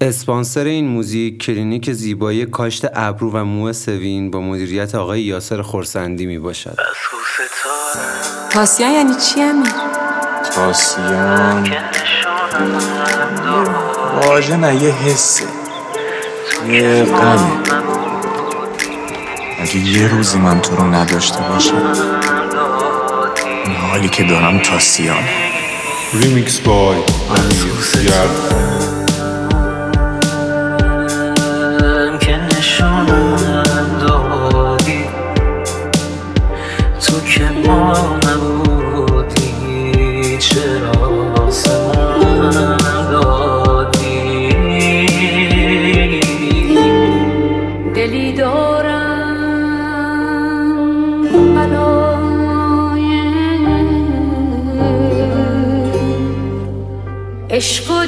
اسپانسر این موزیک کلینیک زیبایی کاشت ابرو و مو سوین با مدیریت آقای یاسر خرسندی می باشد. تاسیان یعنی چی امیر؟ تاسیان واژه نه، یه حسه، یه غمه. اگه یه روزی من تو رو نداشته باشم، این حالی که دارم تاسیانه. ریمیکس بای امیر گرد. تو که ما نبودی چرا آسمان دادی؟ دلی دارم بلای عشق و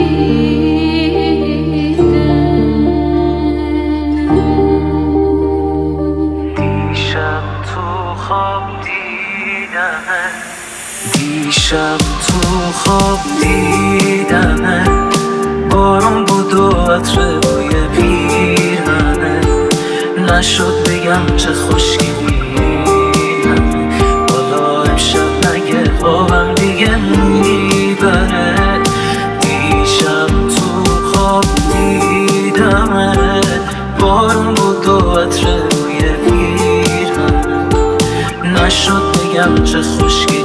دیشب تو خواب دیدمه، بارون بود و عطر بوی پیرهنه، نشد بگم چه خوشگلینم، حالا امشب نگه خوابم دیگه میبره. دیشب تو خواب دیدمه، بارون بود و عطر بوی پیرهنه، نشد بگم چه خوشگلینم،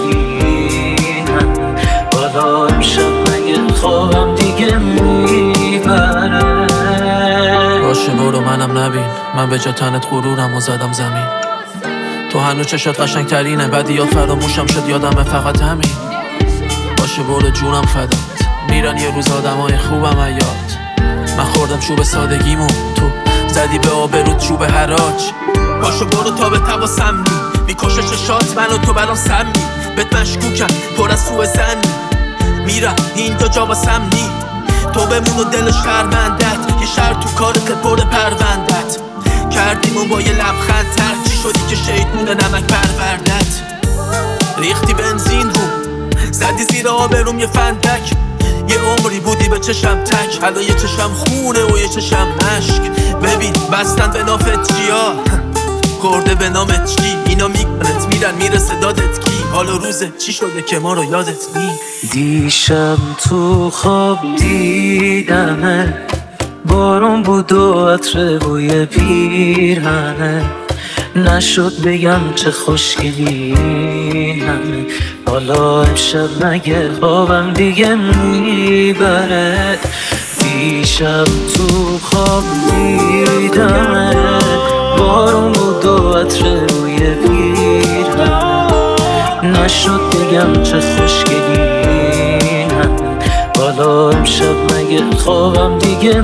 امشب مگه خوابم دیگه میبره. باشه برو منم نبین، من به جا تنت غرورم و زدم زمین. تو هنوز چشات قشنگ ترینه، بعد یاد فراموشم شد یادمه فقط همین. باشه برو جونم فدات، میرن یه روز آدمای خوبم ایاد. من خوردم چوب سادگیمو، تو زدی به آبرود چوب حراج. باشه برو تا به تواسم میکشه چشات منو تو بلان سمی، بهت مشکوکم پر از سوء زنی، میرم این دو جا واسم نی. تو بمون و دلش شرمندت، یه شر تو کارت پر پروندت، کردیمون با یه لبخند تر، چی شدی که شیطونه نمک پروردت. ریختی بنزین رو زدی زیر آبروم یه فندک، یه عمری بودی به چشم تک، حالا یه چشم خونه و یه چشم مشک. ببین بستن به نافت چیا، خورده به نامت چی، اینا میکنت میرن میرسه دادت کی، حالا روزه چی شده که ما رو یادت نی. دیشب تو خواب دیدمه، بارون بود و عطر بوی پیرهنه، نشد بگم چه خوشگلینم، حالا امشب مگه خوابم دیگه میبره. دیشب تو خواب دیدمه، بارون بود و عطر بوی پیرهنه، نشد بگم چه خوشگلینم، حالا امشب مگه خوابم دیگه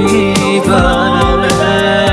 میبره.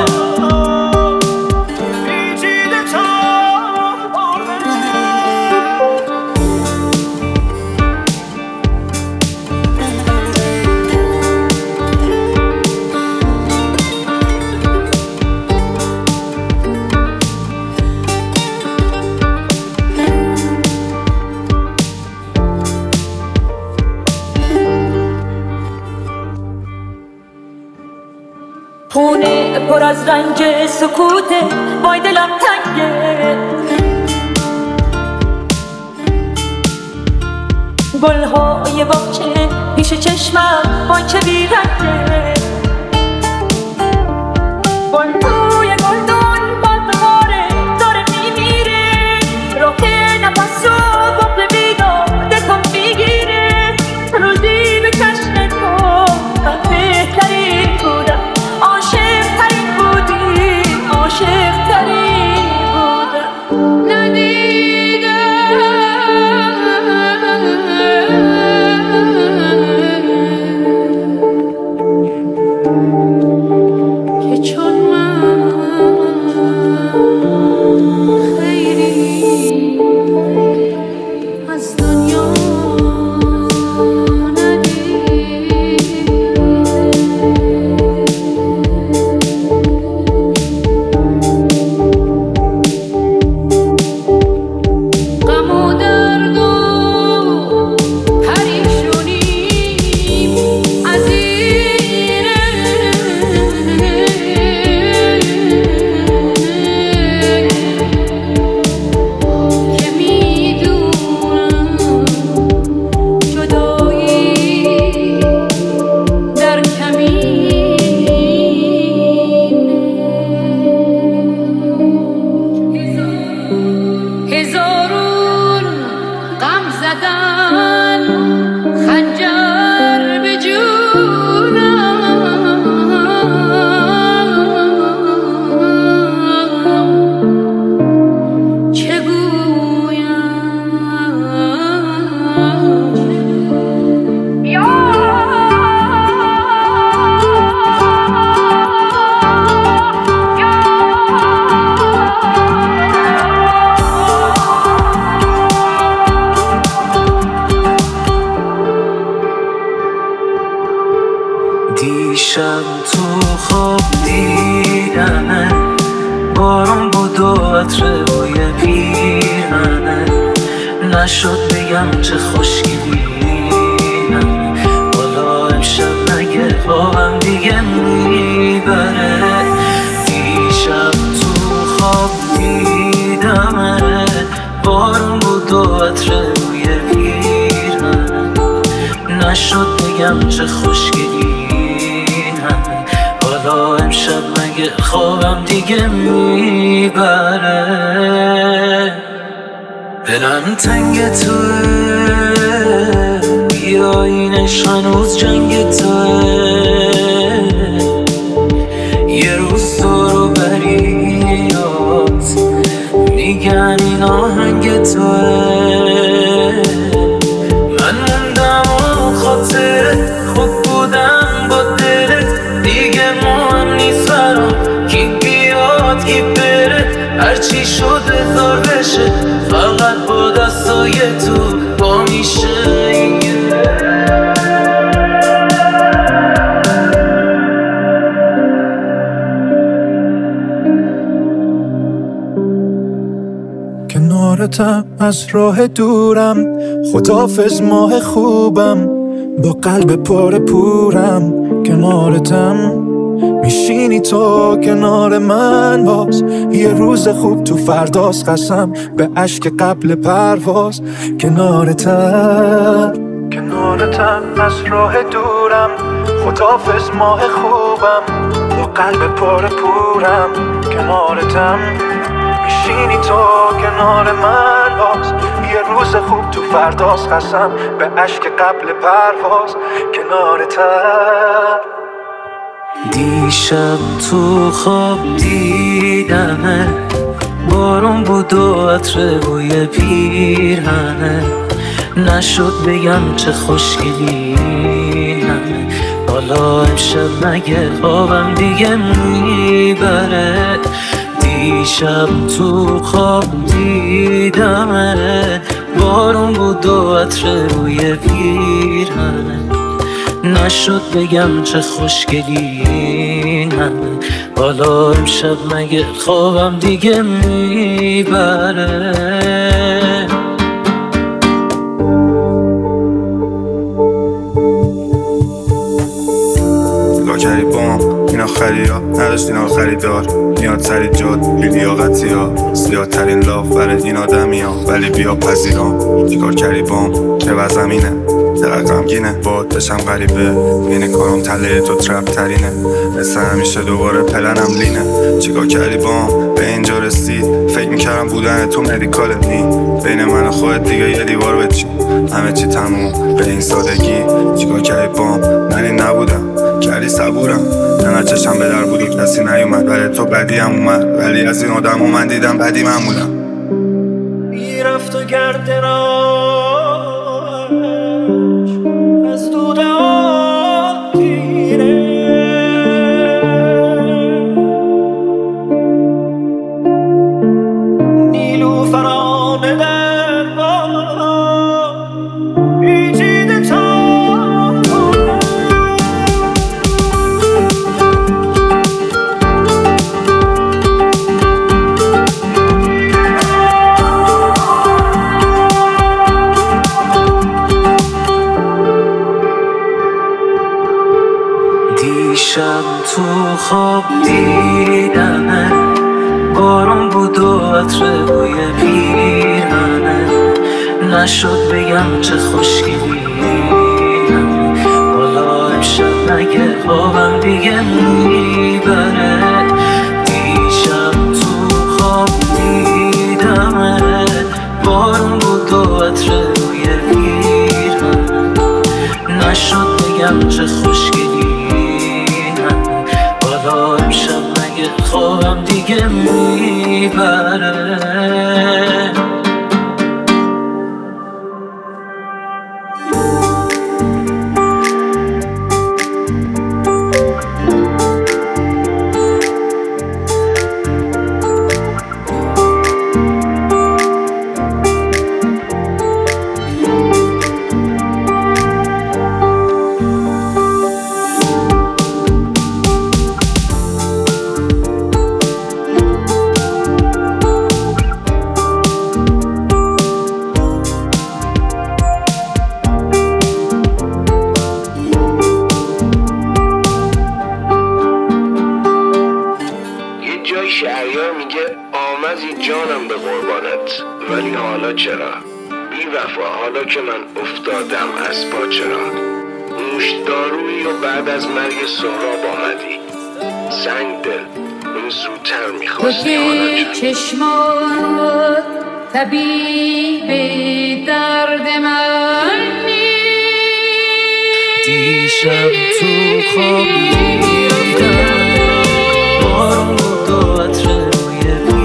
خونه پر از رنج سکوته، وای دلم تنگه، گلهای باغچه پیش چشمم وای چه بیرنگه، گل توی گلدون بازاره داره میمیره، راه نفس و بغل بیدادتم میگیره، روزی به چشم تو من بهترین بودم، عاشق ترین بودی، عاشق ترین بودم. ندیدم دیشب تو خواب دیدمه، بارون بود و عطر بوی پیرهنه، نشد بگم چه خوشگلینم، حالا امشب مگه خوابم دیگه میبره. دیشب تو خواب دیدمه، بارون بود و عطر بوی پیرهنه، نشد بگم چه خوشگلینم، حالا امشب مگه خوابم دیگه میبره. دلم تنگ توه، بیا اینش هنوز جنگ توه، یه روز تو رو بریات میگن این آهنگ توه. من موندم و خاطرت، خوب بودم با دلت، دیگه مهم نیست برام کی بیاد کی بره، هرچی شده دار بشه، فقط با دستای تو با میشه این کنارتم از راه دورم، خداحافظ ماه خوبم، با قلب پر پورم کنارتم. میشینی تو کنار من باز، یه روز خوب تو فرداست، قسم به اشک قبل پرواز کنارتم. کنارتم از راه دورم، خداحافظ ماه خوبم، با قلب پر پورم کنارتم. میشینی تو کنار من باز، یه روز خوب تو فرداست، قسم به اشک قبل پرواز کنارتم. دیشب تو خواب دیدمه، بارون بود و عطر بوی پیرهنه، نشد بگم چه خوشگلینم، حالا امشب مگه خوابم دیگه میبره. دیشب تو خواب دیدمه، بارون بود و عطر بوی پیرهنه، نشد بگم چه خوشگلینم، حالا امشب مگه خوابم دیگه میبره. کردی بام این آخری ها نداشت اینا خریدار، میاد سری جاد بی لیاقتی ها، زیادترین لاف برای این آدمی ها، ولی بیا پذیرام. چیکار کردی بام که وزمینه، دقیق غمگینه باد بشم غریبه، این کارم تله تو ترپ ترینه، مثل همیشه دوباره پلنم لینه. چیکار کردی بام به اینجا رسید، فکر میکردم بودن تو مدیکال نی، بین من و خودت دیگه یه دیوار بچین، همه چی تموم به این سادگی. چیکار کردی بام من این نبودم، کردی صبورم، نه چشم به در بود و کسی نیومد، ولی تو بدی هم اومد، ولی از این آدم من دیدم بدی من بودم. میرفت و گرد راش از دوده آتیره، نیلوفرانه در باد پیچیده تا دیشب تو خواب دیدمه، بارون بود و عطر بوی پیرهنه، نشد بگم چه خوشگلینم، حالا امشب مگه خوابم دیگه میبره. دیشب تو خواب دیدمه، بارون بود و عطر بوی پیرهنه، نشد بگم چه خوشگلینم، حالا امشب مگه خوابم دیگه میبره. نازی جانم به قربانت، ولی حالا چرا؟ بی وفا حالا که من افتادم از پا چرا؟ نوشدارویی و بعد از مرگ سهراب آمدی، سنگ دل این زودتر تو میخواستی، حالا که چرا؟ چشمات طبیب درد منی، دیشب تو خوابی رفتم بارون و دو عطر روی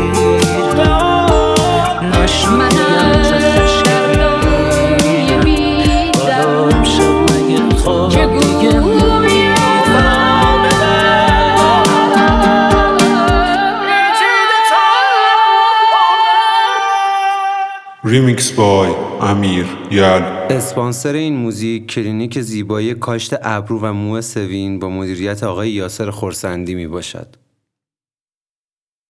پیرهن، نشنیدم چه دریای میدم حالا امشب مگه خواب که دیگه گویم ریمیکس بای امیر یل. اسپانسر این موزیک کلینیک زیبایی کاشت ابرو و مو سوین با مدیریت آقای یاسر خرسندی می باشد.